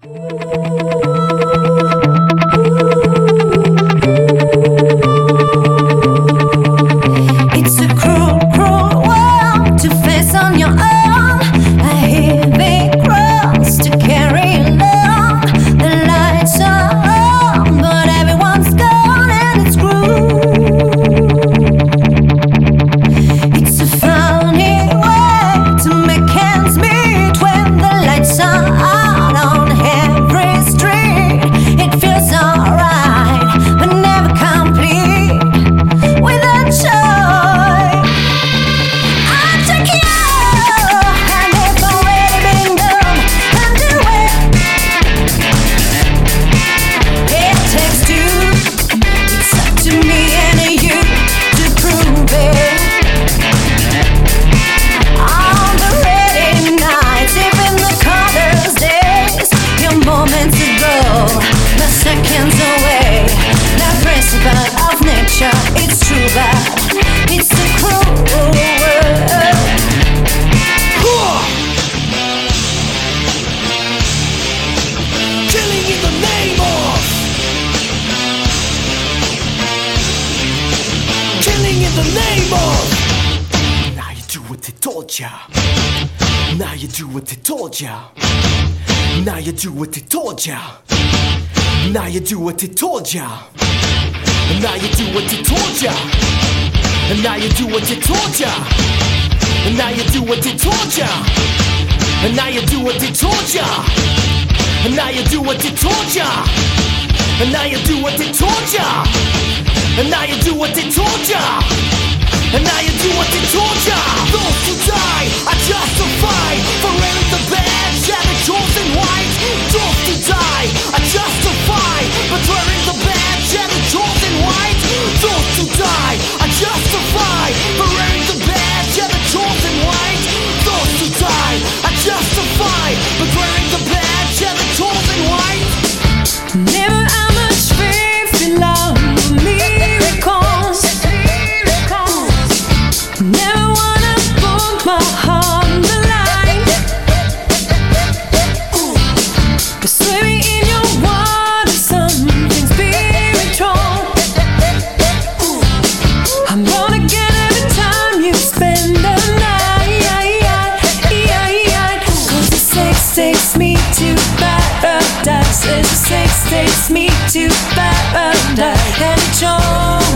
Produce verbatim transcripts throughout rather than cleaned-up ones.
It's a cruel, cruel world to face on your own. A heavy cross to carry along. The lights are on, but everyone's gone and it's cruel. It's a funny way to make ends meet when the lights are out on every street. It feels alright, but never complete without joy. I take you, and it's already been done. Undo it. It takes two. It's up to me and you to prove it. On the rainy nights, even the coldest days, your moments ago, the seconds away. The principle of nature, it's true, but it's a cruel world. Killing in the name of Killing in the name of Now you do what they told ya. Now you do what they told ya. Now you do what they told ya. Now you do what they told ya. And now you do what they told ya. And now you do what they told ya. And now you do what they told ya. And now you do what they told ya. And now you do what they told ya. And now you do what they told ya. And now you do what they told ya. And now you do what they told ya. Those who die are justified for wearing the badge and the chosen white. Those who die are justified for wearing the badge and the chosen white. Those who die are justified for wearing the badge and the chosen white. Those who die are justified for wearing the badge and the chosen white. Never how much faith in love, miracles. Never wanna put my heart on the line. But swimming in your water, something spiritual. I'm gonna get every time you spend the night. Cause the sex takes me to paradise. The sex takes me to paradise. And it shows.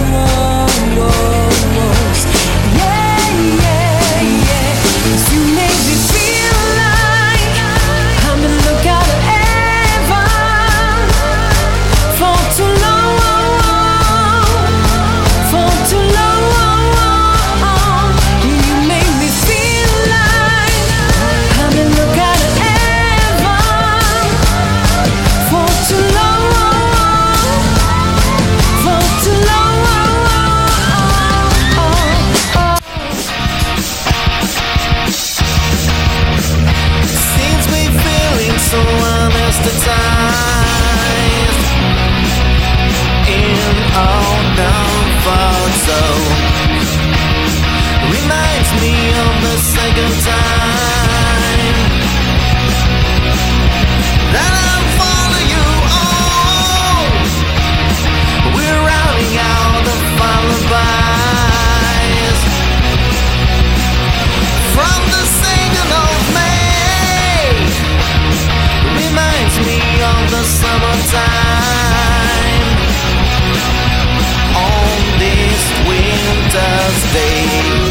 Yeah, yeah, yeah. 'Cause you make me feel like I'm the lookout of heaven for too long, for too long. You make me feel like I'm the lookout of heaven for too long, for too long. Seems we feeling so anesthetized in our comfort zone. Reminds me of the second time that I follow you. Oh, we're rounding out the lullabies from the singing of May. Reminds me of the summertime on this winter's day.